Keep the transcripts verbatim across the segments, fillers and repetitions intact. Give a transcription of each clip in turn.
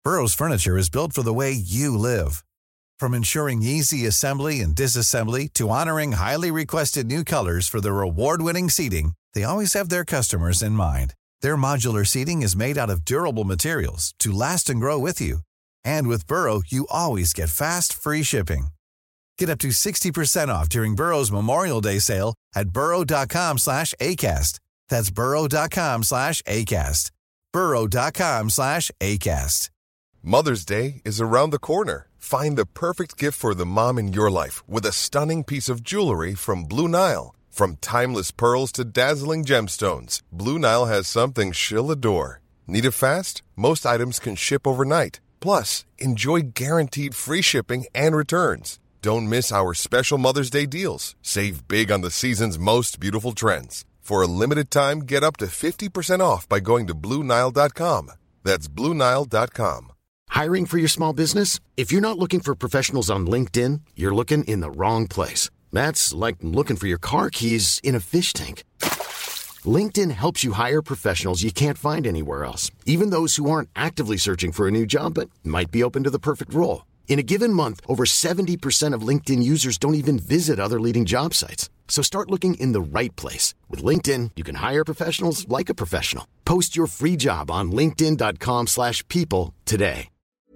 Burrow's furniture is built for the way you live. From ensuring easy assembly and disassembly to honoring highly requested new colors for their award-winning seating, they always have their customers in mind. Their modular seating is made out of durable materials to last and grow with you. And with Burrow, you always get fast, free shipping. Get up to sixty percent off during Burrow's Memorial Day sale at burrow.com slash ACAST. That's burrow.com slash ACAST. burrow.com slash ACAST. Mother's Day is around the corner. Find the perfect gift for the mom in your life with a stunning piece of jewelry from Blue Nile. From timeless pearls to dazzling gemstones, Blue Nile has something she'll adore. Need it fast? Most items can ship overnight. Plus, enjoy guaranteed free shipping and returns. Don't miss our special Mother's Day deals. Save big on the season's most beautiful trends. For a limited time, get up to fifty percent off by going to Blue Nile dot com. That's Blue Nile dot com. Hiring for your small business? If you're not looking for professionals on LinkedIn, you're looking in the wrong place. That's like looking for your car keys in a fish tank. LinkedIn helps you hire professionals you can't find anywhere else, even those who aren't actively searching for a new job but might be open to the perfect role. In a given month, over seventy percent of LinkedIn users don't even visit other leading job sites. So start looking in the right place. With LinkedIn, you can hire professionals like a professional. Post your free job on linkedin.com slash people today.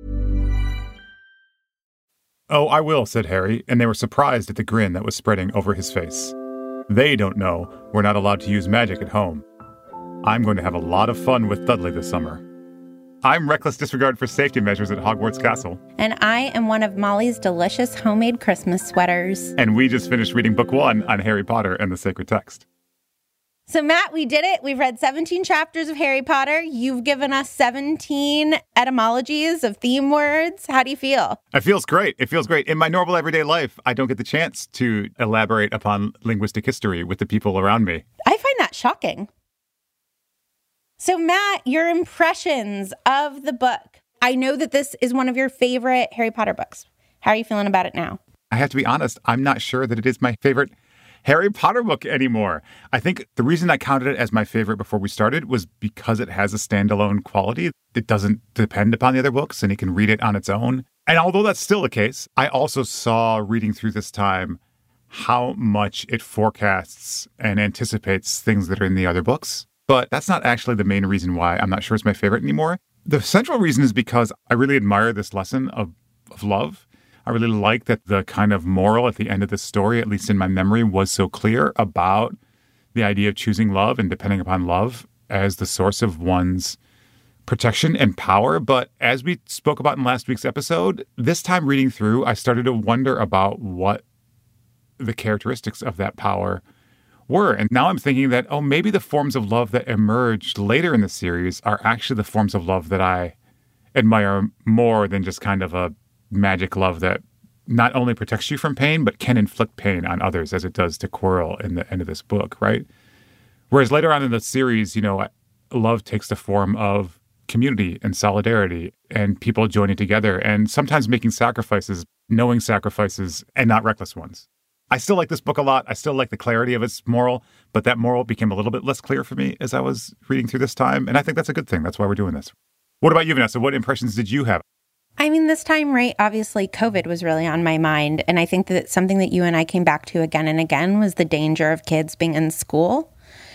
"Oh, I will," said Harry, and they were surprised at the grin that was spreading over his face. They don't know we're not allowed to use magic at home. I'm going to have a lot of fun with Dudley this summer. I'm reckless disregard for safety measures at Hogwarts Castle. And I am one of Molly's delicious homemade Christmas sweaters. And we just finished reading book one on Harry Potter and the Sacred Text. So, Matt, we did it. We've read seventeen chapters of Harry Potter. You've given us seventeen etymologies of theme words. How do you feel? It feels great. It feels great. In my normal everyday life, I don't get the chance to elaborate upon linguistic history with the people around me. I find that shocking. So, Matt, your impressions of the book. I know that this is one of your favorite Harry Potter books. How are you feeling about it now? I have to be honest, I'm not sure that it is my favorite Harry Potter book anymore. I think the reason I counted it as my favorite before we started was because it has a standalone quality. It doesn't depend upon the other books, and you can read it on its own. And although that's still the case, I also saw reading through this time how much it forecasts and anticipates things that are in the other books. But that's not actually the main reason why I'm not sure it's my favorite anymore. The central reason is because I really admire this lesson of, of love. I really like that the kind of moral at the end of this story, at least in my memory, was so clear about the idea of choosing love and depending upon love as the source of one's protection and power. But as we spoke about in last week's episode, this time reading through, I started to wonder about what the characteristics of that power were. And now I'm thinking that, oh, maybe the forms of love that emerged later in the series are actually the forms of love that I admire more than just kind of a magic love that not only protects you from pain, but can inflict pain on others, as it does to Quirrell in the end of this book, right? Whereas later on in the series, you know, love takes the form of community and solidarity and people joining together and sometimes making sacrifices, knowing sacrifices, and not reckless ones. I still like this book a lot. I still like the clarity of its moral, but that moral became a little bit less clear for me as I was reading through this time. And I think that's a good thing. That's why we're doing this. What about you, Vanessa? What impressions did you have? I mean, this time, right, obviously COVID was really on my mind. And I think that something that you and I came back to again and again was the danger of kids being in school.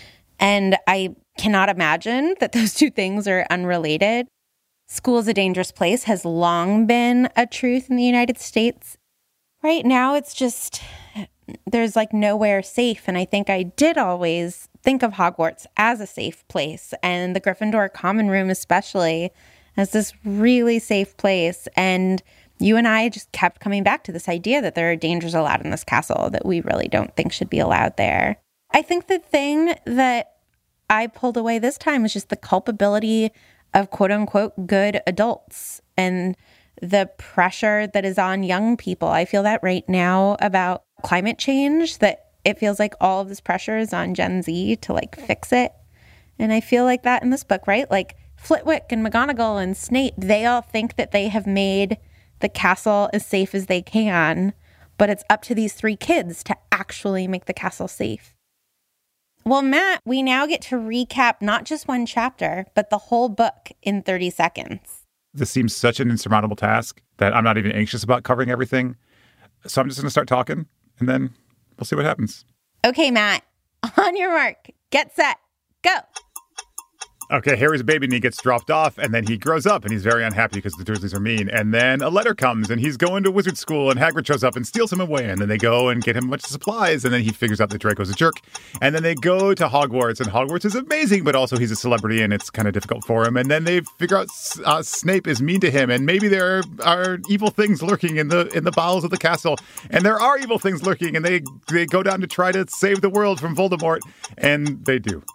And I cannot imagine that those two things are unrelated. School is a dangerous place has long been a truth in the United States. Right now, it's just, there's like nowhere safe. And I think I did always think of Hogwarts as a safe place, and the Gryffindor common room especially as this really safe place. And you and I just kept coming back to this idea that there are dangers allowed in this castle that we really don't think should be allowed there. I think the thing that I pulled away this time was just the culpability of quote unquote good adults and the pressure that is on young people. I feel that right now about climate change, that it feels like all of this pressure is on Gen Z to like fix it. And I feel like that in this book, right? Like Flitwick and McGonagall and Snape, they all think that they have made the castle as safe as they can, but it's up to these three kids to actually make the castle safe. Well, Matt, we now get to recap not just one chapter, but the whole book in thirty seconds. this seems such an insurmountable task that I'm not even anxious about covering everything. So I'm just going to start talking, and then we'll see what happens. Okay, Matt, on your mark, get set, go. Okay, Harry's a baby and he gets dropped off, and then he grows up and he's very unhappy because the Dursleys are mean. And then a letter comes and he's going to wizard school and Hagrid shows up and steals him away. And then they go and get him a bunch of supplies, and then he figures out that Draco's a jerk. And then they go to Hogwarts, and Hogwarts is amazing, but also he's a celebrity and it's kind of difficult for him. And then they figure out uh, Snape is mean to him, and maybe there are evil things lurking in the in the bowels of the castle. And there are evil things lurking, and they, they go down to try to save the world from Voldemort, and they do.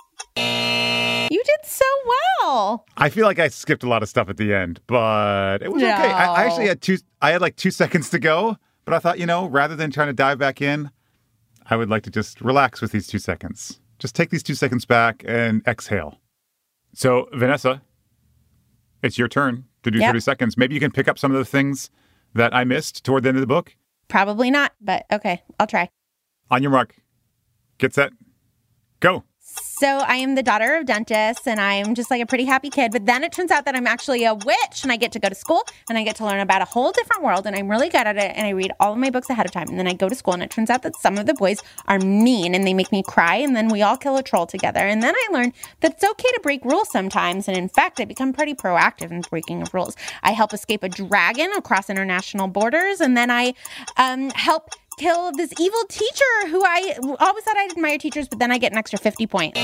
You did so well. I feel like I skipped a lot of stuff at the end, but it was no. okay. I, I actually had two, I had like two seconds to go, but I thought, you know, rather than trying to dive back in, I would like to just relax with these two seconds. Just take these two seconds back and exhale. So, Vanessa, it's your turn to do yep. thirty seconds. Maybe you can pick up some of the things that I missed toward the end of the book. Probably not, but okay, I'll try. On your mark, get set, go. So I am the daughter of dentists, and I'm just like a pretty happy kid. But then it turns out that I'm actually a witch, and I get to go to school, and I get to learn about a whole different world, and I'm really good at it, and I read all of my books ahead of time. And then I go to school, and it turns out that some of the boys are mean, and they make me cry, and then we all kill a troll together. And then I learn that it's okay to break rules sometimes, and in fact, I become pretty proactive in breaking of rules. I help escape a dragon across international borders, and then I um, help kill this evil teacher who I always thought I'd admire teachers, but then I get an extra fifty points.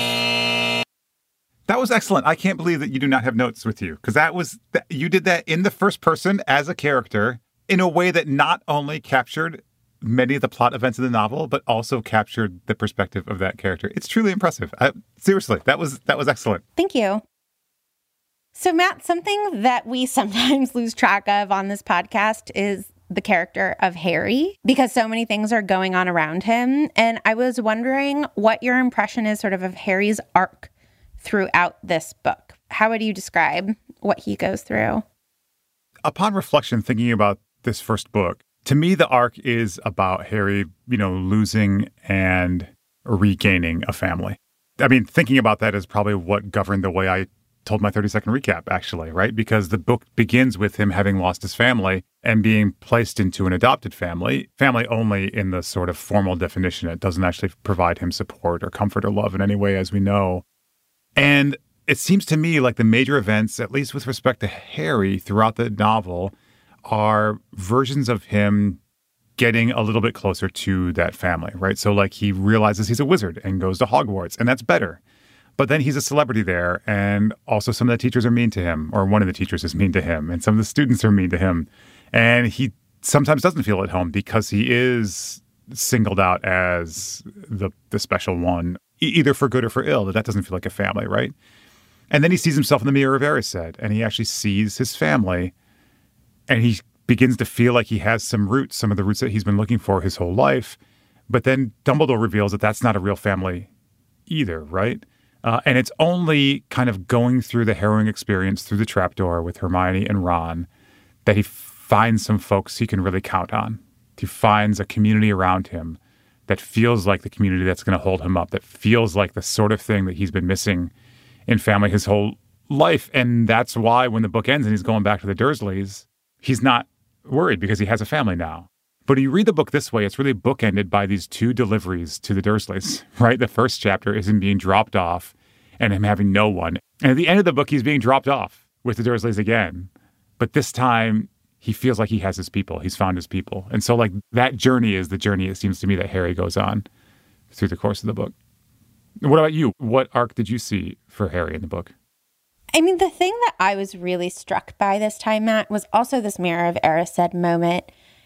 That was excellent. I can't believe that you do not have notes with you, because that was th- you did that in the first person as a character in a way that not only captured many of the plot events of the novel, but also captured the perspective of that character. It's truly impressive. I, seriously, that was that was excellent. Thank you. So, Matt, something that we sometimes lose track of on this podcast is the character of Harry, because so many things are going on around him. And I was wondering what your impression is sort of of Harry's arc throughout this book. How would you describe what he goes through? Upon reflection, thinking about this first book, to me, the arc is about Harry, you know, losing and regaining a family. I mean, thinking about that is probably what governed the way I told my thirty second recap, actually, right? Because the book begins with him having lost his family and being placed into an adopted family, family only in the sort of formal definition. It doesn't actually provide him support or comfort or love in any way, as we know. And it seems to me like the major events, at least with respect to Harry throughout the novel, are versions of him getting a little bit closer to that family, right? So like he realizes he's a wizard and goes to Hogwarts, and that's better. But then he's a celebrity there, and also some of the teachers are mean to him, or one of the teachers is mean to him, and some of the students are mean to him. And he sometimes doesn't feel at home because he is singled out as the the special one, e- either for good or for ill. That doesn't feel like a family, right? And then he sees himself in the mirror of Erised, and he actually sees his family, and he begins to feel like he has some roots, some of the roots that he's been looking for his whole life. But then Dumbledore reveals that that's not a real family either, right? Uh, and it's only kind of going through the harrowing experience through the trapdoor with Hermione and Ron that he finds some folks he can really count on. He finds a community around him that feels like the community that's going to hold him up, that feels like the sort of thing that he's been missing in family his whole life. And that's why when the book ends and he's going back to the Dursleys, he's not worried because he has a family now. But you read the book this way, it's really bookended by these two deliveries to the Dursleys, right? The first chapter is him being dropped off and him having no one. And at the end of the book, he's being dropped off with the Dursleys again. But this time, he feels like he has his people. He's found his people. And so, like, that journey is the journey, it seems to me, that Harry goes on through the course of the book. What about you? What arc did you see for Harry in the book? I mean, the thing that I was really struck by this time, Matt, was also this Mirror of Erised moment.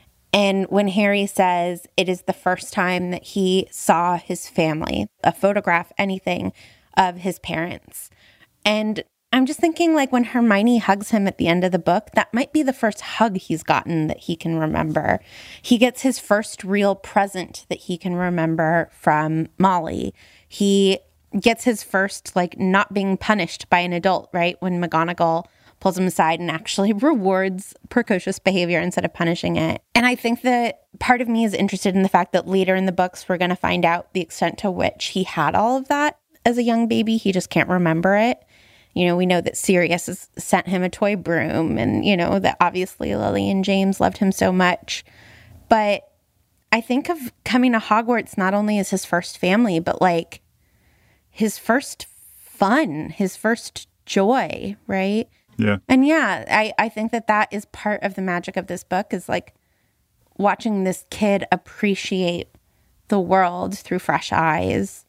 And when Harry says it is the first time that he saw his family, a photograph, anything of his parents. And I'm just thinking, like, when Hermione hugs him at the end of the book, that might be the first hug he's gotten that he can remember. He gets his first real present that he can remember from Molly. He gets his first, like, not being punished by an adult, right? When McGonagall pulls him aside and actually rewards precocious behavior instead of punishing it. And I think that part of me is interested in the fact that later in the books, we're going to find out the extent to which he had all of that as a young baby. He just can't remember it. You know, we know that Sirius has sent him a toy broom, and, you know, that obviously Lily and James loved him so much. But I think of coming to Hogwarts not only as his first family, but like his first fun, his first joy, right? Yeah. And yeah, I, I think that that is part of the magic of this book, is like watching this kid appreciate the world through fresh eyes.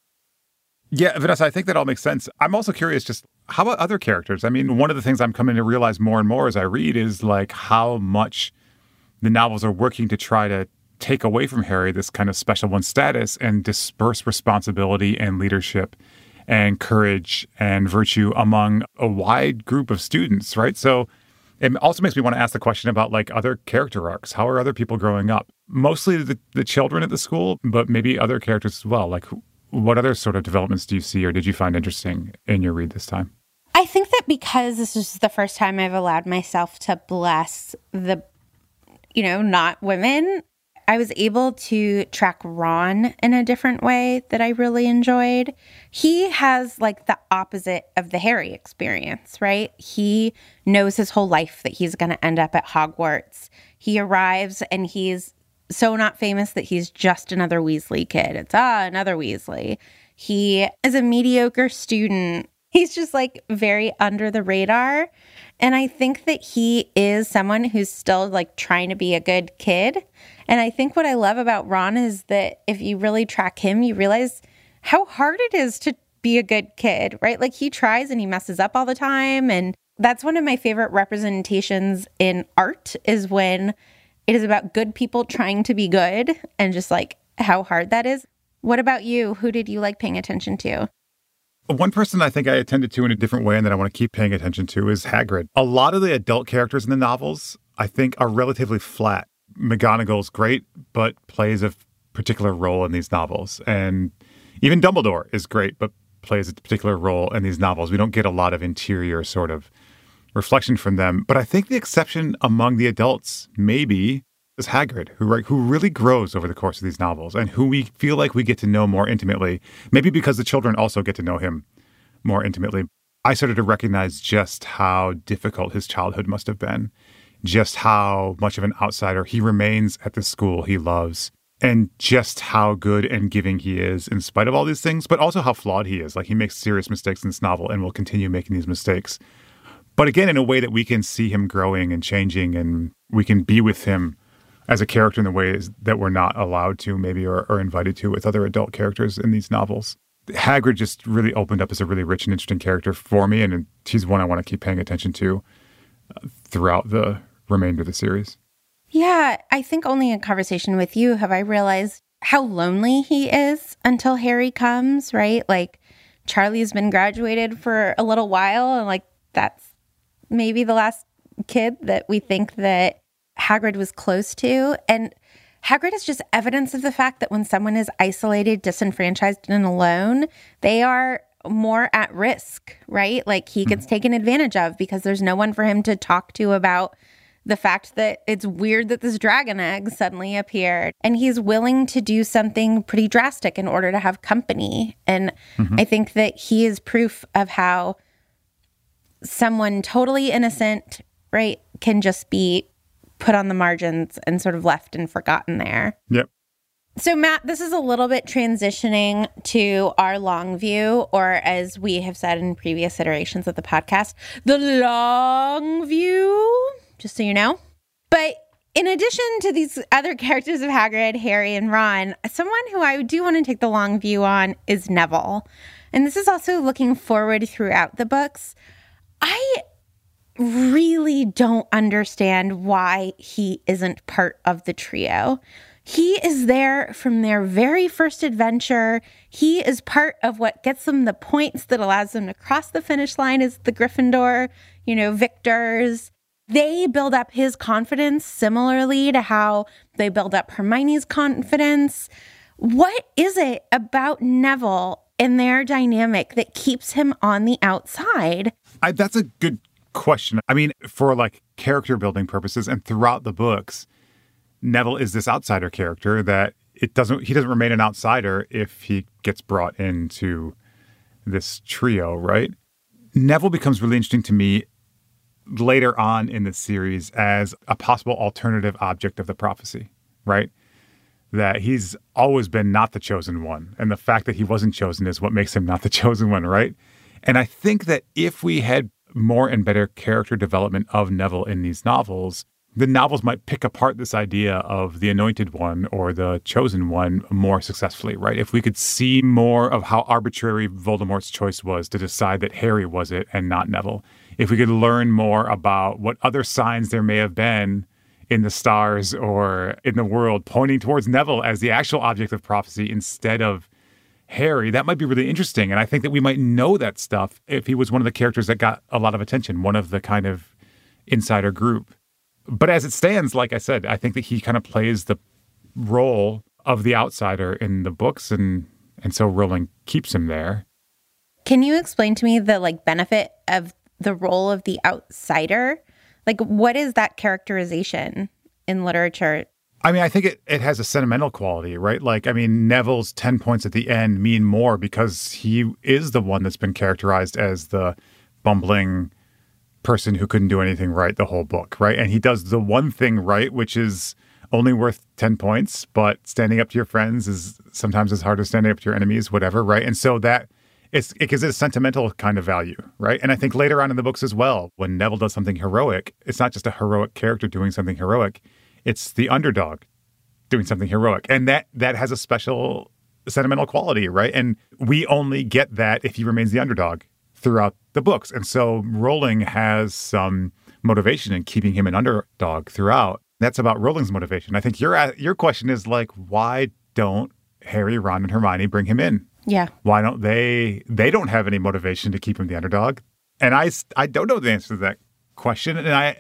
Yeah, Vanessa, I think that all makes sense. I'm also curious, just how about other characters? I mean, one of the things I'm coming to realize more and more as I read is like how much the novels are working to try to take away from Harry this kind of special one status and disperse responsibility and leadership and courage and virtue among a wide group of students, right? So it also makes me want to ask the question about like other character arcs. How are other people growing up? Mostly the, the children at the school, but maybe other characters as well. Like what other sort of developments do you see or did you find interesting in your read this time? I think that because this is the first time I've allowed myself to bless the, you know, not women, I was able to track Ron in a different way that I really enjoyed. He has like the opposite of the Harry experience, right? He knows his whole life that he's going to end up at Hogwarts. He arrives and he's so not famous that he's just another Weasley kid. It's, ah, another Weasley. He is a mediocre student. He's just like very under the radar. And I think that he is someone who's still like trying to be a good kid. And I think what I love about Ron is that if you really track him, you realize how hard it is to be a good kid, right? Like he tries and he messes up all the time. And that's one of my favorite representations in art, is when it is about good people trying to be good and just like how hard that is. What about you? Who did you like paying attention to? One person I think I attended to in a different way and that I want to keep paying attention to is Hagrid. A lot of the adult characters in the novels, I think, are relatively flat. McGonagall's great, but plays a particular role in these novels. And even Dumbledore is great, but plays a particular role in these novels. We don't get a lot of interior sort of reflection from them. But I think the exception among the adults, maybe, is Hagrid, who, right, who really grows over the course of these novels and who we feel like we get to know more intimately. Maybe because the children also get to know him more intimately. I started to recognize just how difficult his childhood must have been. Just how much of an outsider he remains at the school he loves, and just how good and giving he is in spite of all these things, but also how flawed he is. Like he makes serious mistakes in this novel and will continue making these mistakes. But again, in a way that we can see him growing and changing, and we can be with him as a character in the ways that we're not allowed to maybe or, or invited to with other adult characters in these novels. Hagrid just really opened up as a really rich and interesting character for me, and he's one I want to keep paying attention to uh, throughout the remainder of the series. Yeah, I think only in conversation with you have I realized how lonely he is until Harry comes, right? Like Charlie's been graduated for a little while, and like that's maybe the last kid that we think that Hagrid was close to. And Hagrid is just evidence of the fact that when someone is isolated, disenfranchised, and alone, they are more at risk, right? Like he gets mm-hmm. taken advantage of because there's no one for him to talk to about the fact that it's weird that this dragon egg suddenly appeared. And he's willing to do something pretty drastic in order to have company. And mm-hmm. I think that he is proof of how someone totally innocent, right, can just be put on the margins and sort of left and forgotten there. Yep. So, Matt, this is a little bit transitioning to our long view, or as we have said in previous iterations of the podcast, the long view, just so you know. But in addition to these other characters of Hagrid, Harry, and Ron, someone who I do want to take the long view on is Neville. And this is also looking forward throughout the books. I really don't understand why he isn't part of the trio. He is there from their very first adventure. He is part of what gets them the points that allows them to cross the finish line as the Gryffindor, you know, victors. They build up his confidence similarly to how they build up Hermione's confidence. What is it about Neville and their dynamic that keeps him on the outside? I, that's a good question. I mean, for like character building purposes and throughout the books, Neville is this outsider character that it doesn't, he doesn't remain an outsider if he gets brought into this trio, right? Neville becomes really interesting to me later on in the series as a possible alternative object of the prophecy, right? That he's always been not the chosen one. And the fact that he wasn't chosen is what makes him not the chosen one, right? And I think that if we had more and better character development of Neville in these novels, the novels might pick apart this idea of the anointed one or the chosen one more successfully, right? If we could see more of how arbitrary Voldemort's choice was to decide that Harry was it and not Neville. If we could learn more about what other signs there may have been in the stars or in the world pointing towards Neville as the actual object of prophecy instead of Harry, that might be really interesting. And I think that we might know that stuff if he was one of the characters that got a lot of attention, one of the kind of insider group. But as it stands, like I said, I think that he kind of plays the role of the outsider in the books, and and so Rowling keeps him there. Can you explain to me the like benefit of the role of the outsider? Like, what is that characterization in literature? I mean, I think it, it has a sentimental quality, right? Like, I mean, Neville's ten points at the end mean more because he is the one that's been characterized as the bumbling person who couldn't do anything right the whole book, right? And he does the one thing right, which is only worth ten points, but standing up to your friends is sometimes as hard as standing up to your enemies, whatever, right? And so that it's, it gives it a sentimental kind of value, right? And I think later on in the books as well, when Neville does something heroic, it's not just a heroic character doing something heroic, it's the underdog doing something heroic. And that that has a special sentimental quality, right? And we only get that if he remains the underdog throughout the books. And so Rowling has some motivation in keeping him an underdog throughout. That's about Rowling's motivation. I think your your question is like, why don't Harry, Ron, and Hermione bring him in? Yeah. Why don't they, they don't have any motivation to keep him the underdog? And I, I don't know the answer to that question. And I,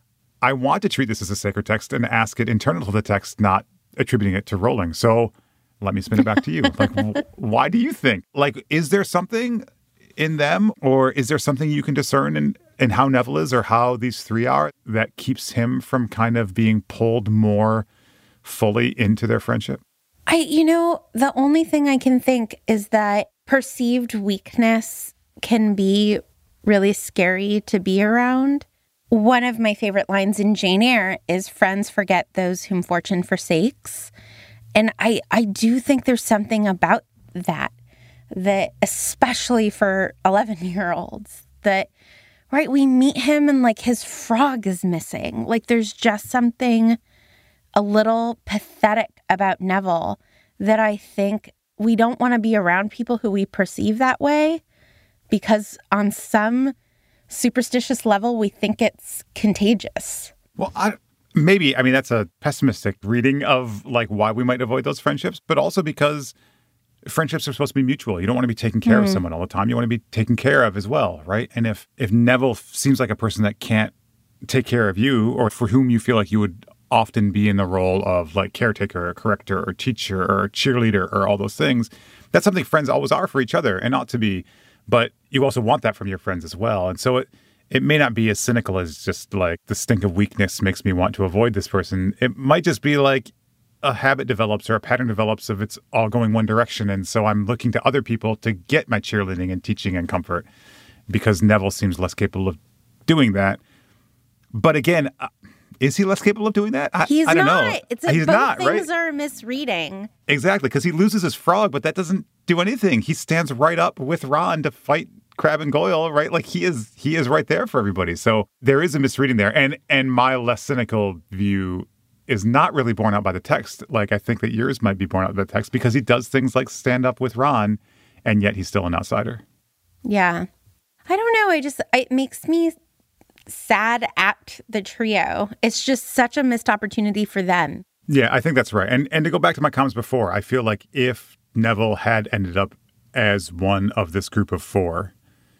I want to treat this as a sacred text and ask it internal to the text, not attributing it to Rowling. So let me spin it back to you. Like, why do you think? Like, is there something in them, or is there something you can discern in, in how Neville is or how these three are that keeps him from kind of being pulled more fully into their friendship? I, you know, the only thing I can think is that perceived weakness can be really scary to be around. One of my favorite lines in Jane Eyre is friends forget those whom fortune forsakes. And I, I do think there's something about that, that especially for eleven-year-olds, that, right, we meet him and, like, his frog is missing. Like, there's just something a little pathetic about Neville that I think we don't want to be around people who we perceive that way because on some superstitious level, we think it's contagious. Well, I, maybe, I mean, that's a pessimistic reading of, like, why we might avoid those friendships, but also because friendships are supposed to be mutual. You don't want to be taking care mm. of someone all the time. You want to be taken care of as well, right? And if, if Neville seems like a person that can't take care of you, or for whom you feel like you would often be in the role of, like, caretaker or corrector or teacher or cheerleader or all those things, that's something friends always are for each other and ought to be. But you also want that from your friends as well. And so it, it may not be as cynical as just like the stink of weakness makes me want to avoid this person. It might just be like a habit develops or a pattern develops of it's all going one direction. And so I'm looking to other people to get my cheerleading and teaching and comfort because Neville seems less capable of doing that. But again, uh, is he less capable of doing that? I, He's I don't not. know. It's a, He's both not, things right? are misreading. Exactly, because he loses his frog, but that doesn't do anything. He stands right up with Ron to fight Crabbe and Goyle, right? Like he is he is right there for everybody. So there is a misreading there. And and my less cynical view is not really borne out by the text. Like I think that yours might be borne out by the text because he does things like stand up with Ron, and yet he's still an outsider. Yeah. I don't know. I just, it makes me sad at the trio. It's just such a missed opportunity for them. Yeah, I think that's right. And and to go back to my comments before, I feel like if Neville had ended up as one of this group of four,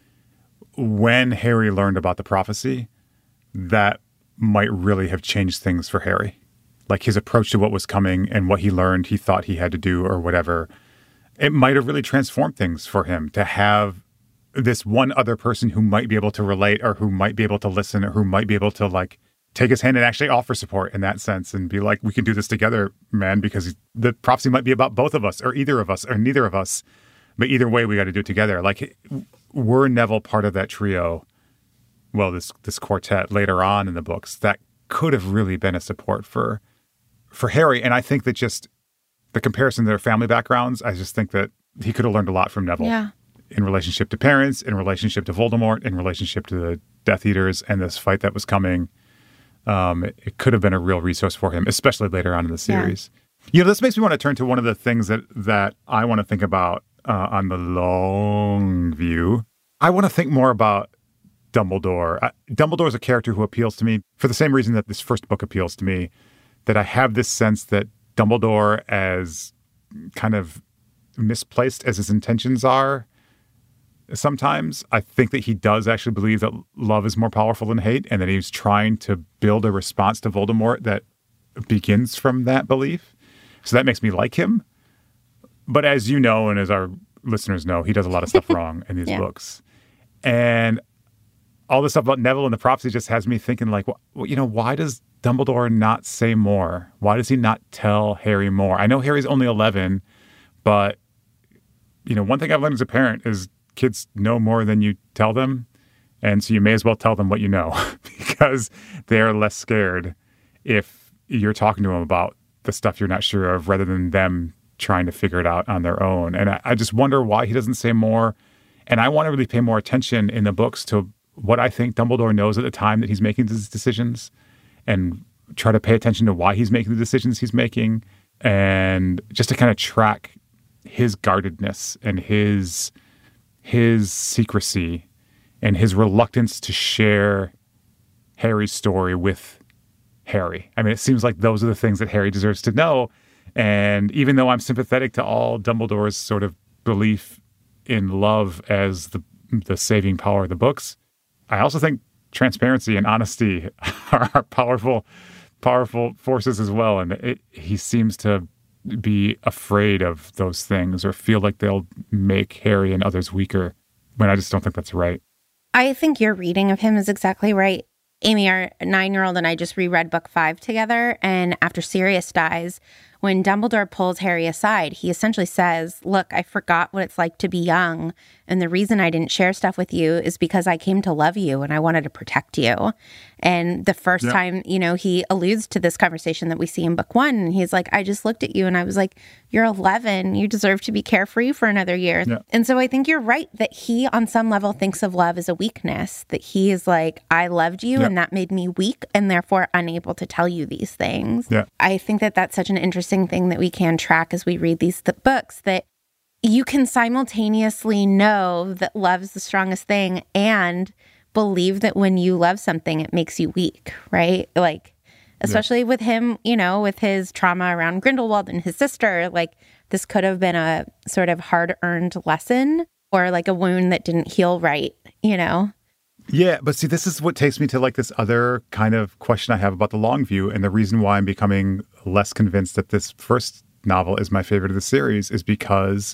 when Harry learned about the prophecy, that might really have changed things for Harry. Like his approach to what was coming and what he learned he thought he had to do or whatever, it might have really transformed things for him to have this one other person who might be able to relate or who might be able to listen or who might be able to like take his hand and actually offer support in that sense and be like, we can do this together, man, because the prophecy might be about both of us or either of us or neither of us. But either way, we got to do it together. Like were Neville part of that trio, well, this this quartet later on in the books, that could have really been a support for for Harry. And I think that just the comparison to their family backgrounds, I just think that he could have learned a lot from Neville. Yeah. In relationship to parents, in relationship to Voldemort, in relationship to the Death Eaters and this fight that was coming. Um, it, it could have been a real resource for him, especially later on in the series. Yeah. You know, this makes me want to turn to one of the things that, that I want to think about uh, on the long view. I want to think more about Dumbledore. I, Dumbledore is a character who appeals to me for the same reason that this first book appeals to me, that I have this sense that Dumbledore, as kind of misplaced as his intentions are, sometimes I think that he does actually believe that love is more powerful than hate, and that he's trying to build a response to Voldemort that begins from that belief. So that makes me like him. But as you know, and as our listeners know, he does a lot of stuff wrong in these yeah. books. And all this stuff about Neville and the prophecy just has me thinking, like, well, you know, why does Dumbledore not say more? Why does he not tell Harry more? I know Harry's only eleven, but, you know, one thing I've learned as a parent is kids know more than you tell them. And so you may as well tell them what you know because they are less scared if you're talking to them about the stuff you're not sure of rather than them trying to figure it out on their own. And I, I just wonder why he doesn't say more. And I want to really pay more attention in the books to what I think Dumbledore knows at the time that he's making these decisions, and try to pay attention to why he's making the decisions he's making, and just to kind of track his guardedness and his his secrecy and his reluctance to share Harry's story with Harry. I mean, it seems like those are the things that Harry deserves to know. And even though I'm sympathetic to all Dumbledore's sort of belief in love as the the saving power of the books, I also think transparency and honesty are powerful, powerful forces as well. And it, he seems to be afraid of those things or feel like they'll make Harry and others weaker, when I just don't think that's right. I think your reading of him is exactly right. Amy, our nine-year-old, and I just reread book five together. And after Sirius dies, when Dumbledore pulls Harry aside, he essentially says, look, I forgot what it's like to be young. And the reason I didn't share stuff with you is because I came to love you and I wanted to protect you. And the first yeah. time, you know, he alludes to this conversation that we see in book one. And he's like, I just looked at you and I was like, you're eleven. You deserve to be carefree for another year. Yeah. And so I think you're right that he, on some level, thinks of love as a weakness, that he is like, I loved you yeah. and that made me weak and therefore unable to tell you these things. Yeah. I think that that's such an interesting thing that we can track as we read these th- books, that you can simultaneously know that love is the strongest thing and believe that when you love something, it makes you weak, right? Like, especially yeah. with him, you know, with his trauma around Grindelwald and his sister, like this could have been a sort of hard-earned lesson or like a wound that didn't heal right, you know? Yeah, but see, this is what takes me to like this other kind of question I have about the long view, and the reason why I'm becoming less convinced that this first novel is my favorite of the series is because,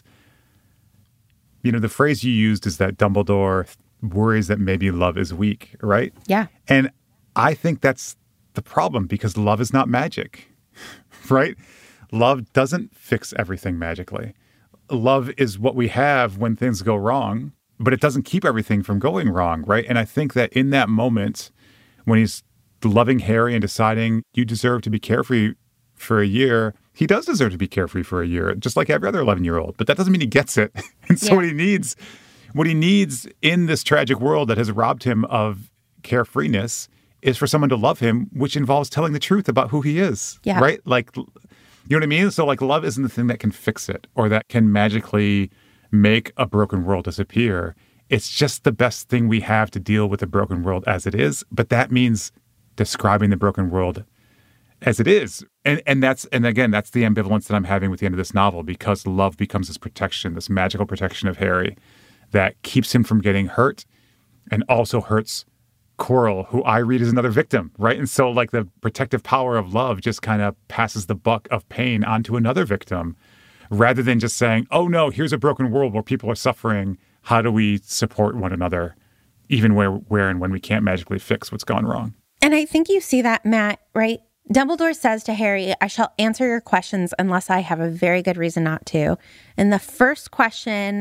you know, the phrase you used is that Dumbledore worries that maybe love is weak, right? Yeah. And I think that's the problem, because love is not magic, right? Love doesn't fix everything magically. Love is what we have when things go wrong, but it doesn't keep everything from going wrong, right? And I think that in that moment, when he's loving Harry and deciding you deserve to be carefree for a year, he does deserve to be carefree for a year, just like every other eleven-year-old. But that doesn't mean he gets it. And so yeah. what he needs, what he needs in this tragic world that has robbed him of carefreeness is for someone to love him, which involves telling the truth about who he is, yeah. right? Like, you know what I mean? So like love isn't the thing that can fix it or that can magically make a broken world disappear. It's just the best thing we have to deal with the broken world as it is. But that means describing the broken world as it is. And and that's and again, that's the ambivalence that I'm having with the end of this novel, because love becomes this protection, this magical protection of Harry that keeps him from getting hurt and also hurts Quirrell, who I read as another victim, right? And so like the protective power of love just kind of passes the buck of pain onto another victim, rather than just saying, oh no, here's a broken world where people are suffering. How do we support one another, even where, where and when we can't magically fix what's gone wrong? And I think you see that, Matt, right? Dumbledore says to Harry, I shall answer your questions unless I have a very good reason not to. And the first question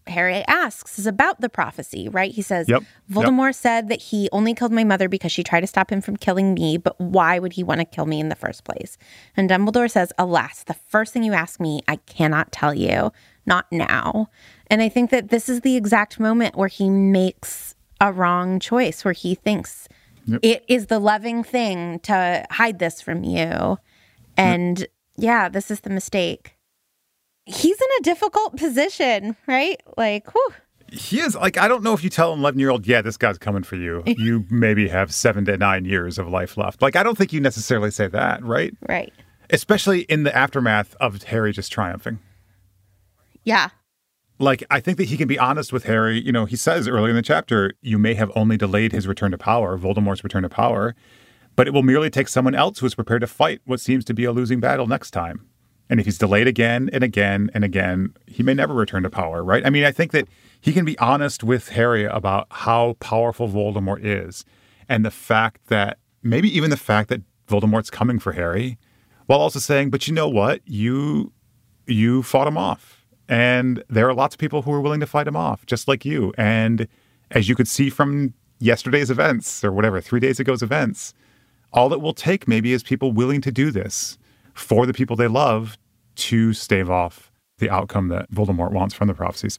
Harry asks is about the prophecy, right? He says, yep. Voldemort yep. said that he only killed my mother because she tried to stop him from killing me, but why would he want to kill me in the first place? And Dumbledore says, alas, the first thing you ask me, I cannot tell you, not now. And I think that this is the exact moment where he makes a wrong choice, where he thinks yep. it is the loving thing to hide this from you. And yep. yeah, this is the mistake. He's in a difficult position, right? Like, whew. He is. Like, I don't know if you tell an eleven-year-old, yeah, this guy's coming for you. You maybe have seven to nine years of life left. Like, I don't think you necessarily say that, right? Right. Especially in the aftermath of Harry just triumphing. Yeah. Like, I think that he can be honest with Harry. You know, he says earlier in the chapter, you may have only delayed his return to power, Voldemort's return to power, but it will merely take someone else who is prepared to fight what seems to be a losing battle next time. And if he's delayed again and again and again, he may never return to power, right? I mean, I think that he can be honest with Harry about how powerful Voldemort is and the fact that, maybe even the fact that Voldemort's coming for Harry, while also saying, but you know what? You, you fought him off. And there are lots of people who are willing to fight him off, just like you. And as you could see from yesterday's events, or whatever, three days ago's events, all it will take maybe is people willing to do this for the people they love to stave off the outcome that Voldemort wants from the prophecies.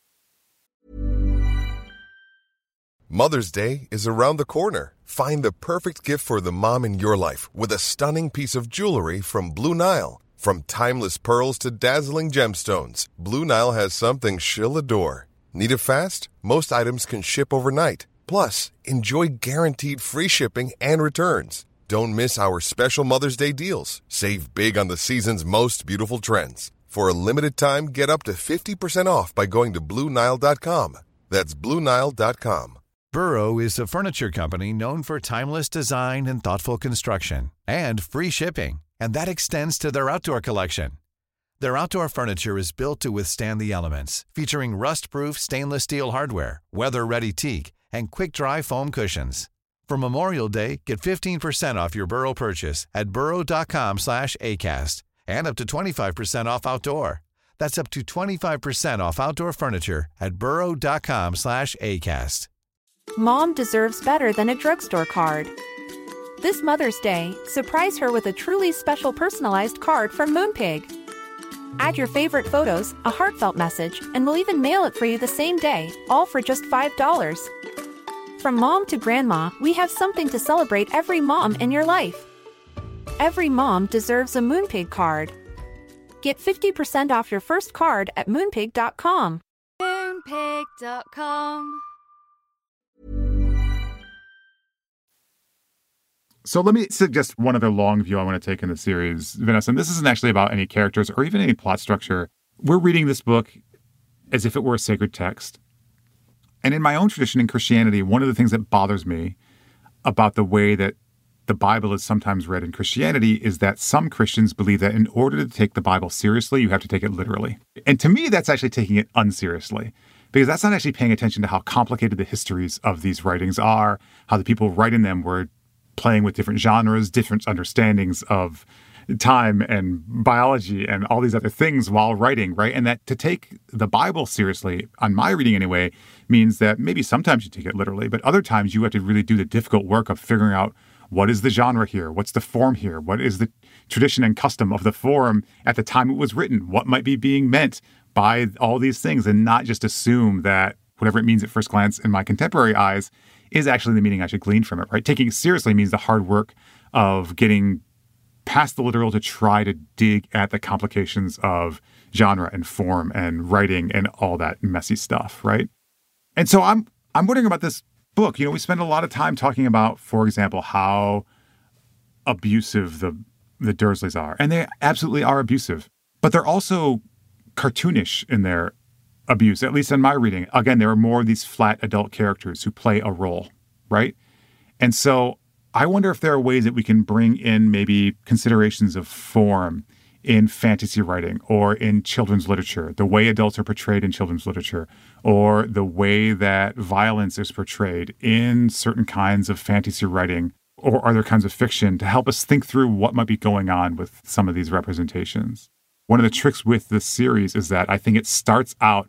Mother's Day is around the corner. Find the perfect gift for the mom in your life with a stunning piece of jewelry from Blue Nile. From timeless pearls to dazzling gemstones, Blue Nile has something she'll adore. Need it fast? Most items can ship overnight. Plus, enjoy guaranteed free shipping and returns. Don't miss our special Mother's Day deals. Save big on the season's most beautiful trends. For a limited time, get up to fifty percent off by going to Blue Nile dot com. That's Blue Nile dot com. Burrow is a furniture company known for timeless design and thoughtful construction, and free shipping, and that extends to their outdoor collection. Their outdoor furniture is built to withstand the elements, featuring rust-proof stainless steel hardware, weather-ready teak, and quick-dry foam cushions. For Memorial Day, get fifteen percent off your Burrow purchase at burrow.com slash ACAST and up to twenty-five percent off outdoor. That's up to twenty-five percent off outdoor furniture at burrow.com slash ACAST. Mom deserves better than a drugstore card. This Mother's Day, surprise her with a truly special personalized card from Moonpig. Add your favorite photos, a heartfelt message, and we'll even mail it for you the same day, all for just five dollars. From mom to grandma, we have something to celebrate every mom in your life. Every mom deserves a Moonpig card. Get fifty percent off your first card at moonpig dot com. moonpig dot com. So let me suggest one other long view I want to take in the series, Vanessa. And this isn't actually about any characters or even any plot structure. We're reading this book as if it were a sacred text. And in my own tradition in Christianity, one of the things that bothers me about the way that the Bible is sometimes read in Christianity is that some Christians believe that in order to take the Bible seriously, you have to take it literally. And to me, that's actually taking it unseriously, because that's not actually paying attention to how complicated the histories of these writings are, how the people writing them were playing with different genres, different understandings of time and biology and all these other things while writing, right? And that to take the Bible seriously, on my reading anyway, means that maybe sometimes you take it literally, but other times you have to really do the difficult work of figuring out what is the genre here? What's the form here? What is the tradition and custom of the form at the time it was written? What might be being meant by all these things, and not just assume that whatever it means at first glance in my contemporary eyes is actually the meaning I should glean from it, right? Taking it seriously means the hard work of getting past the literal to try to dig at the complications of genre and form and writing and all that messy stuff, right? And so I'm I'm wondering about this book. You know, we spend a lot of time talking about, for example, how abusive the the Dursleys are. And they absolutely are abusive. But they're also cartoonish in their abuse, at least in my reading. Again, there are more of these flat adult characters who play a role, right? And so I wonder if there are ways that we can bring in maybe considerations of form in fantasy writing or in children's literature, the way adults are portrayed in children's literature, or the way that violence is portrayed in certain kinds of fantasy writing or other kinds of fiction, to help us think through what might be going on with some of these representations. One of the tricks with this series is that I think it starts out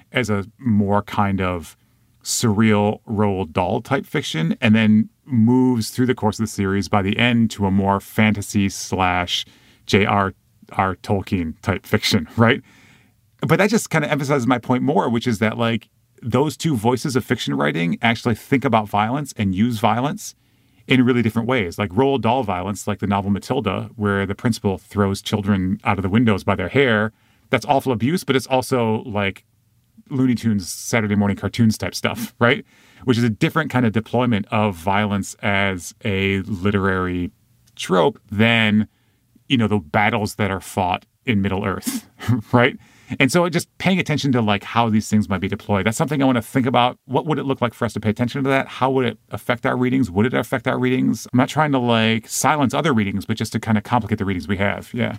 as a more kind of surreal Roald Dahl type fiction, and then moves through the course of the series by the end to a more fantasy slash J R R Tolkien type fiction, right? But that just kind of emphasizes my point more, which is that like those two voices of fiction writing actually think about violence and use violence in really different ways. Like Roald Dahl violence, like the novel Matilda, where the principal throws children out of the windows by their hair. That's awful abuse, but it's also like Looney Tunes Saturday morning cartoons type stuff, right? Which is a different kind of deployment of violence as a literary trope than, you know, the battles that are fought in Middle-earth, right? And so just paying attention to like how these things might be deployed, that's something I want to think about. What would it look like for us to pay attention to that? How would it affect our readings? Would it affect our readings? I'm not trying to like silence other readings, but just to kind of complicate the readings we have. Yeah.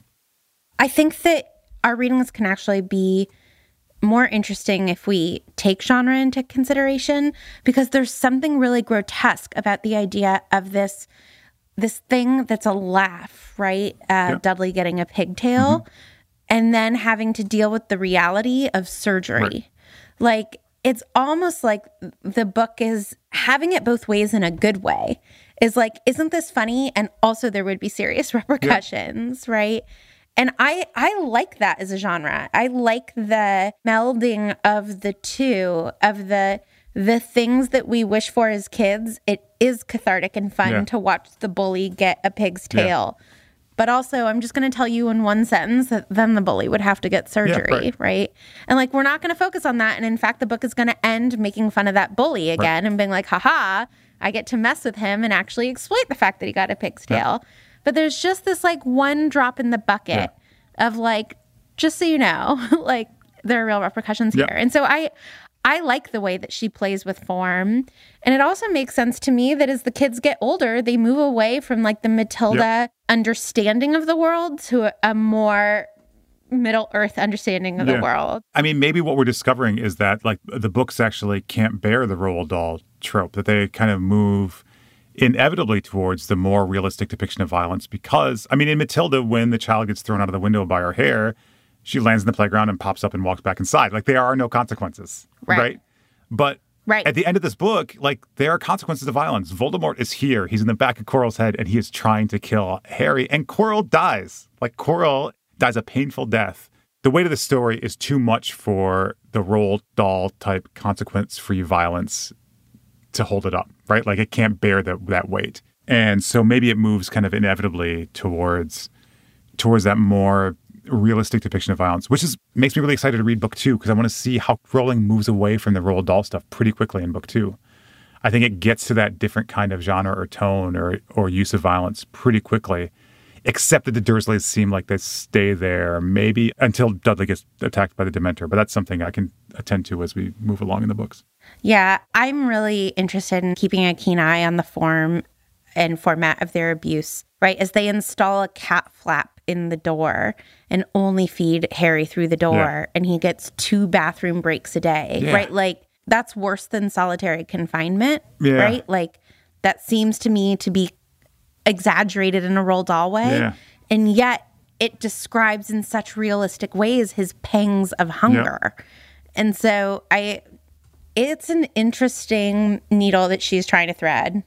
I think that our readings can actually be more interesting if we take genre into consideration, because there's something really grotesque about the idea of this this thing that's a laugh, right? Uh, yeah. Dudley getting a pigtail. Mm-hmm. And then having to deal with the reality of surgery. Right. Like, it's almost like the book is having it both ways in a good way. Is like, isn't this funny? And also there would be serious repercussions, yeah. right? And I, I like that as a genre. I like the melding of the two, of the the things that we wish for as kids. It is cathartic and fun yeah. to watch the bully get a pig's tail. Yeah. But also, I'm just going to tell you in one sentence that then the bully would have to get surgery, yeah, right. right? And like, we're not going to focus on that. And in fact, the book is going to end making fun of that bully again right. and being like, haha, I get to mess with him and actually exploit the fact that he got a pig's tail. Yeah. But there's just this like one drop in the bucket yeah. of like, just so you know, like there are real repercussions yeah. here. And so I... I like the way that she plays with form. And it also makes sense to me that as the kids get older, they move away from like the Matilda yep. understanding of the world to a, a more Middle Earth understanding of yeah. the world. I mean, maybe what we're discovering is that like the books actually can't bear the Roald Dahl trope, that they kind of move inevitably towards the more realistic depiction of violence because, I mean, in Matilda, when the child gets thrown out of the window by her hair, she lands in the playground and pops up and walks back inside. Like, there are no consequences, right? right? But right. at the end of this book, like, there are consequences to violence. Voldemort is here. He's in the back of Quirrell's head, and he is trying to kill Harry. And Quirrell dies. Like, Quirrell dies a painful death. The weight of the story is too much for the Roald Dahl-type consequence-free violence to hold it up, right? Like, it can't bear the, that weight. And so maybe it moves kind of inevitably towards towards that more realistic depiction of violence, which is makes me really excited to read book two because I want to see how Rowling moves away from the Roald Dahl stuff pretty quickly in book two. I think it gets to that different kind of genre or tone or or use of violence pretty quickly, except that the Dursleys seem like they stay there maybe until Dudley gets attacked by the Dementor. But that's something I can attend to as we move along in the books. Yeah, I'm really interested in keeping a keen eye on the form and format of their abuse, right? As they install a cat flap in the door and only feed Harry through the door yeah. and he gets two bathroom breaks a day, yeah. right? Like, that's worse than solitary confinement, yeah. right? Like, that seems to me to be exaggerated in a Roald Dahl way. Yeah. And yet it describes in such realistic ways his pangs of hunger. Yeah. And so I, it's an interesting needle that she's trying to thread.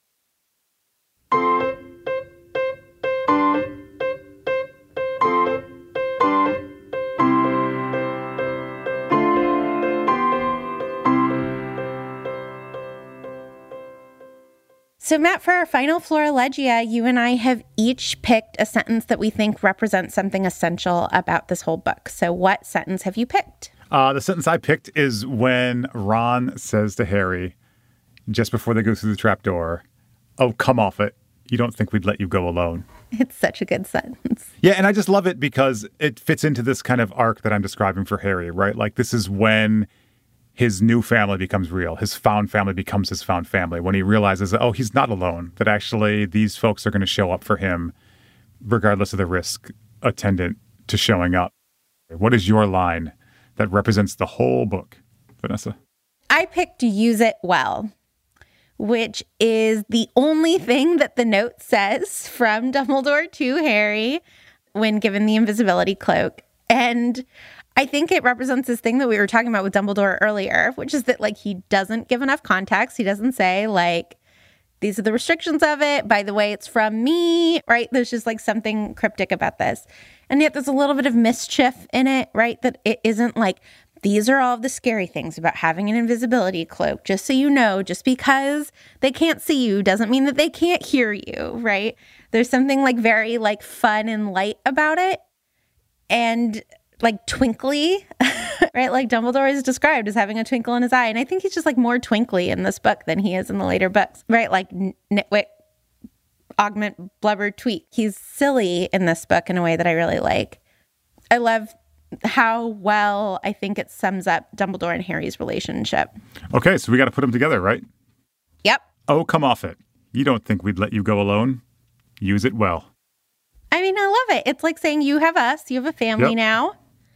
So, Matt, for our final Florilegia, you and I have each picked a sentence that we think represents something essential about this whole book. So what sentence have you picked? Uh, the sentence I picked is when Ron says to Harry, just before they go through the trapdoor, "Oh, come off it. You don't think we'd let you go alone." It's such a good sentence. Yeah, and I just love it because it fits into this kind of arc that I'm describing for Harry, right? Like, this is when his new family becomes real. His found family becomes his found family when he realizes that, oh, he's not alone, that actually these folks are going to show up for him regardless of the risk attendant to showing up. What is your line that represents the whole book, Vanessa? I picked "use it well," which is the only thing that the note says from Dumbledore to Harry when given the invisibility cloak. And I think it represents this thing that we were talking about with Dumbledore earlier, which is that, like, he doesn't give enough context. He doesn't say, like, these are the restrictions of it. By the way, it's from me, right? There's just, like, something cryptic about this. And yet there's a little bit of mischief in it, right? That it isn't like, these are all of the scary things about having an invisibility cloak. Just so you know, just because they can't see you doesn't mean that they can't hear you, right? There's something, like, very, like, fun and light about it. And like twinkly, right? Like Dumbledore is described as having a twinkle in his eye. And I think he's just like more twinkly in this book than he is in the later books, right? Like nitwit, augment, blubber, tweak. He's silly in this book in a way that I really like. I love how well I think it sums up Dumbledore and Harry's relationship. Okay, so we got to put them together, right? Yep. Oh, come off it. You don't think we'd let you go alone? Use it well. I mean, I love it. It's like saying you have us, you have a family Yep. now.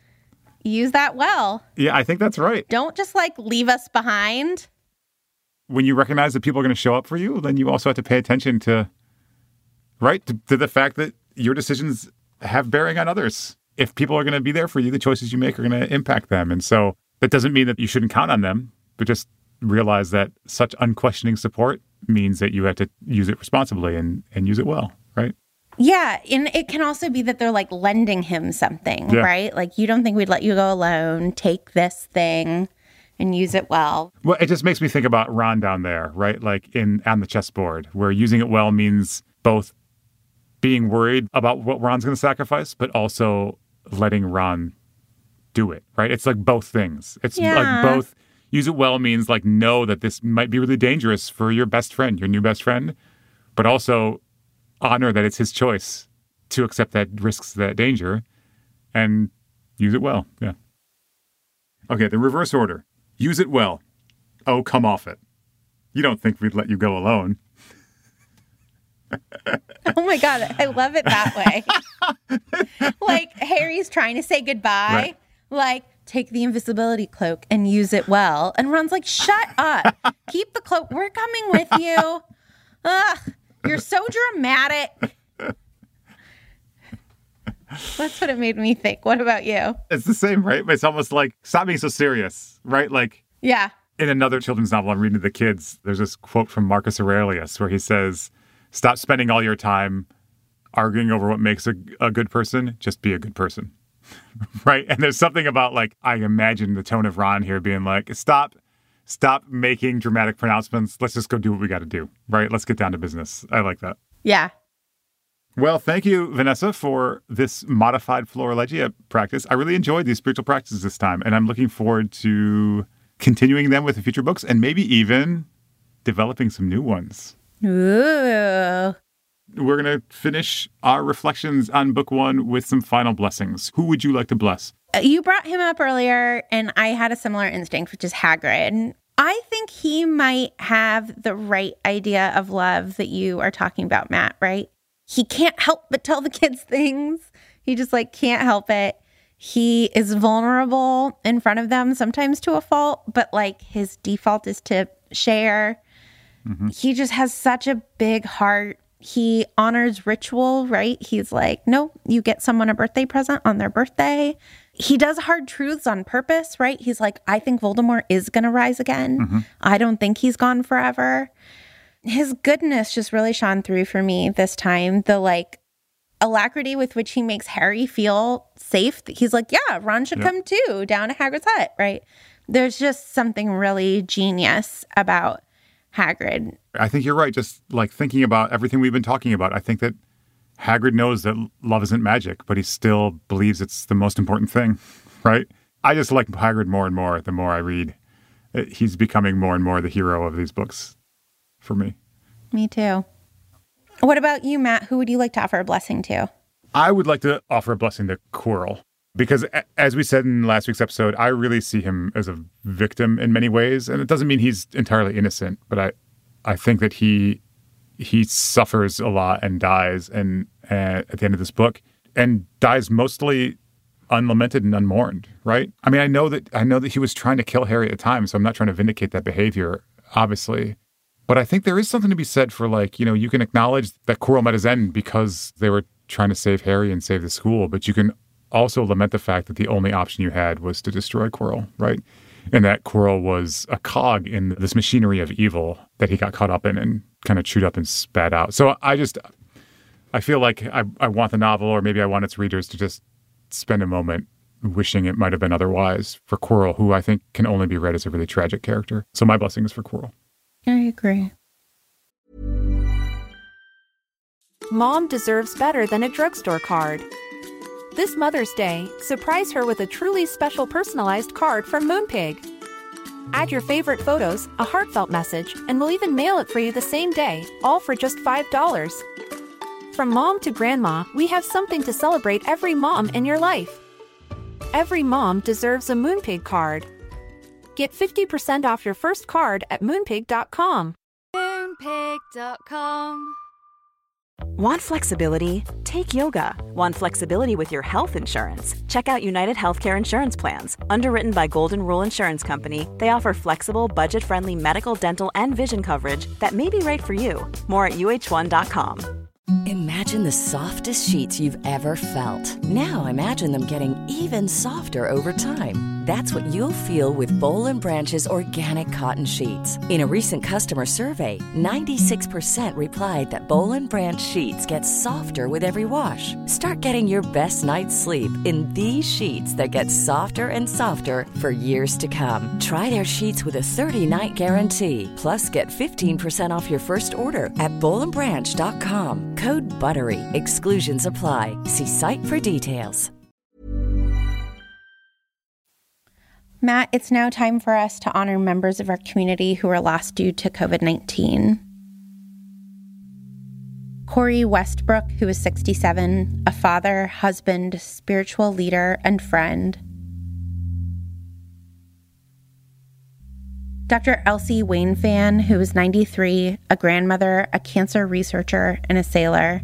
Use that well. Yeah, I think that's right. Don't just like leave us behind. When you recognize that people are going to show up for you, then you also have to pay attention to, right, to, to the fact that your decisions have bearing on others. If people are going to be there for you, the choices you make are going to impact them. And so that doesn't mean that you shouldn't count on them, but just realize that such unquestioning support means that you have to use it responsibly and, and use it well, right? Yeah, and it can also be that they're like lending him something, Yeah. right? Like, you don't think we'd let you go alone. Take this thing and use it well. Well, it just makes me think about Ron down there, right? Like in on the chessboard, where using it well means both being worried about what Ron's going to sacrifice, but also letting Ron do it, right? It's like both things. It's Yeah. like both. Use it well means like know that this might be really dangerous for your best friend, your new best friend, but also honor that it's his choice to accept that risks that danger and use it well. Yeah. Okay, the reverse order. Use it well. Oh, come off it. You don't think we'd let you go alone. Oh my God, I love it that way. Like, Harry's trying to say goodbye. Right. Like, take the invisibility cloak and use it well. And Ron's like, shut up. Keep the cloak. We're coming with you. Ugh, you're so dramatic. That's what it made me think. What about you? It's the same, right? But it's almost like, stop being so serious, right? Like Yeah. in another children's novel I'm reading to the kids, there's this quote from Marcus Aurelius where he says, stop spending all your time arguing over what makes a, a good person. Just be a good person. Right? And there's something about like, I imagine the tone of Ron here being like, stop, stop making dramatic pronouncements. Let's just go do what we got to do. Right? Let's get down to business. I like that. Yeah. Well, thank you, Vanessa, for this modified Florilegia practice. I really enjoyed these spiritual practices this time, and I'm looking forward to continuing them with the future books and maybe even developing some new ones. Ooh. We're going to finish our reflections on book one with some final blessings. Who would you like to bless? You brought him up earlier, and I had a similar instinct, which is Hagrid. I think he might have the right idea of love that you are talking about, Matt, right? He can't help but tell the kids things. He just like can't help it. He is vulnerable in front of them, sometimes to a fault, but like his default is to share. Mm-hmm. He just has such a big heart. He honors ritual, right? He's like, no, you get someone a birthday present on their birthday. He does hard truths on purpose, right? He's like, I think Voldemort is going to rise again. Mm-hmm. I don't think he's gone forever. His goodness just really shone through for me this time. The like alacrity with which he makes Harry feel safe. He's like, yeah, Ron should yep. come too, down to Hagrid's hut, right? There's just something really genius about Hagrid. I think you're right. Just like thinking about everything we've been talking about, I think that Hagrid knows that love isn't magic, but he still believes it's the most important thing, right? I just like Hagrid more and more the more I read. He's becoming more and more the hero of these books for me. Me too. What about you, Matt? Who would you like to offer a blessing to? I would like to offer a blessing to Quirrell. Because as we said in last week's episode, I really see him as a victim in many ways. And it doesn't mean he's entirely innocent, but I I think that he he suffers a lot and dies and uh, at the end of this book, and dies mostly unlamented and unmourned, right? I mean, I know that I know that he was trying to kill Harry at the time, so I'm not trying to vindicate that behavior, obviously. But I think there is something to be said for, like, you know, you can acknowledge that Quirrell met his end because they were trying to save Harry and save the school, but you can also lament the fact that the only option you had was to destroy Quirrell, right? And that Quirrell was a cog in this machinery of evil that he got caught up in and kind of chewed up and spat out. So I just, I feel like I, I want the novel, or maybe I want its readers to just spend a moment wishing it might have been otherwise for Quirrell, who I think can only be read as a really tragic character. So my blessing is for Quirrell. I agree. Mom deserves better than a drugstore card. This Mother's Day, surprise her with a truly special personalized card from Moonpig. Add your favorite photos, a heartfelt message, and we'll even mail it for you the same day, all for just five dollars. From mom to grandma, we have something to celebrate every mom in your life. Every mom deserves a Moonpig card. Get fifty percent off your first card at moonpig dot com. Moonpig dot com. Want flexibility? Take yoga. Want flexibility with your health insurance? Check out United Healthcare Insurance Plans. Underwritten by Golden Rule Insurance Company, they offer flexible, budget-friendly medical, dental, and vision coverage that may be right for you. More at U H one dot com. Imagine the softest sheets you've ever felt. Now imagine them getting even softer over time. That's what you'll feel with Boll and Branch's organic cotton sheets. In a recent customer survey, ninety-six percent replied that Boll and Branch sheets get softer with every wash. Start getting your best night's sleep in these sheets that get softer and softer for years to come. Try their sheets with a thirty-night guarantee. Plus, get fifteen percent off your first order at boll and branch dot com. Code BUTTERY. Exclusions apply. See site for details. Matt, it's now time for us to honor members of our community who are lost due to covid nineteen. Corey Westbrook, who is sixty-seven, a father, husband, spiritual leader, and friend. Doctor Elsie Wainfan, who is ninety-three, a grandmother, a cancer researcher, and a sailor.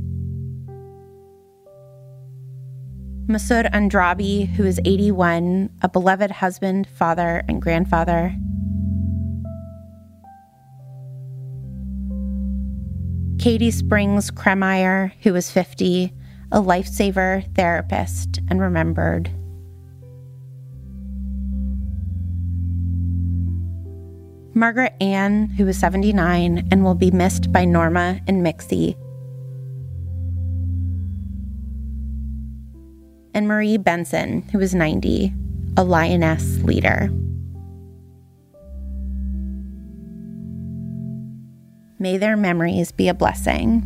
Masood Andrabi, who is eighty-one, a beloved husband, father, and grandfather. Katie Springs Kremeyer, who is fifty, a lifesaver, therapist, and remembered. Margaret Ann, who is seventy-nine and will be missed by Norma and Mixie. And Marie Benson, who is ninety, a lioness leader. May their memories be a blessing.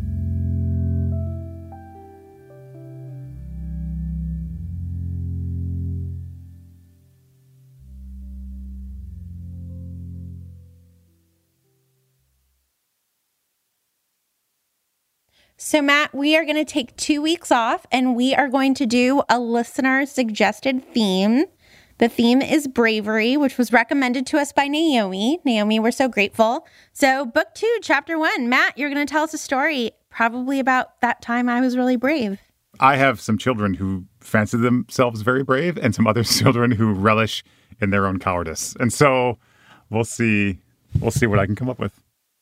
So, Matt, we are going to take two weeks off and we are going to do a listener suggested theme. The theme is bravery, which was recommended to us by Naomi. Naomi, we're so grateful. So, book two, chapter one. Matt, you're going to tell us a story probably about that time I was really brave. I have some children who fancy themselves very brave and some other children who relish in their own cowardice. And so we'll see, we'll see what I can come up with.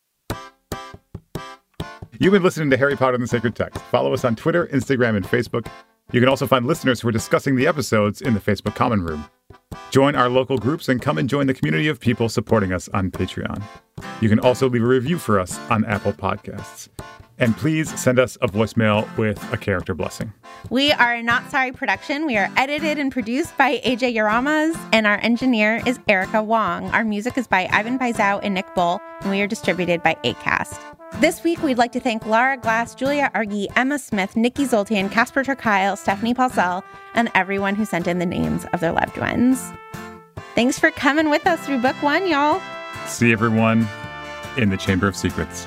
You've been listening to Harry Potter and the Sacred Text. Follow us on Twitter, Instagram, and Facebook. You can also find listeners who are discussing the episodes in the Facebook Common Room. Join our local groups and come and join the community of people supporting us on Patreon. You can also leave a review for us on Apple Podcasts. And please send us a voicemail with a character blessing. We are a Not Sorry production. We are edited and produced by A J Yaramas, and our engineer is Erica Wong. Our music is by Ivan Paisau and Nick Bull, and we are distributed by Acast. This week, we'd like to thank Lara Glass, Julia Argy, Emma Smith, Nikki Zoltan, Casper Terkyle, Stephanie Paulsell, and everyone who sent in the names of their loved ones. Thanks for coming with us through book one, y'all. See everyone in the Chamber of Secrets.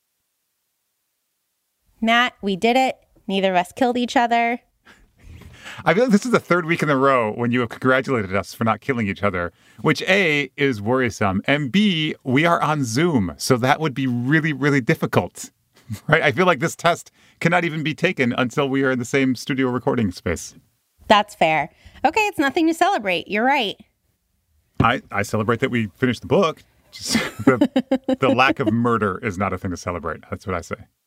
Matt, we did it. Neither of us killed each other. I feel like this is the third week in a row when you have congratulated us for not killing each other, which A, is worrisome, and B, we are on Zoom, so that would be really, really difficult, right? I feel like this test cannot even be taken until we are in the same studio recording space. That's fair. Okay, it's nothing to celebrate. You're right. I, I celebrate that we finished the book. Just the, the lack of murder is not a thing to celebrate. That's what I say.